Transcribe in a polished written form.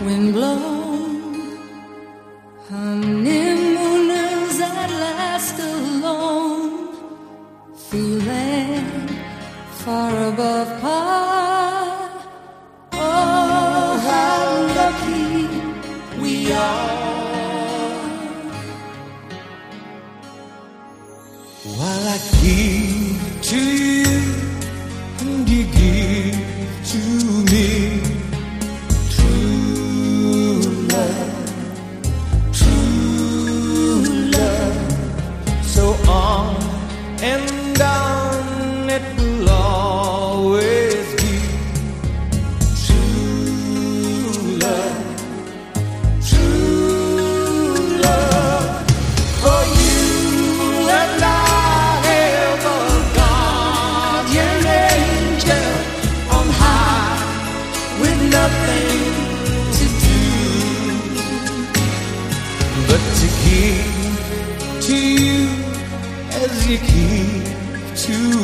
wind blown, honeymooners at last alone, feeling far above par. Oh, how lucky we are. While I give to you and you give to me, true love, so on and on it will always be true love, for you and I have a guardian angel on high with nothing to do but to give to you as you give to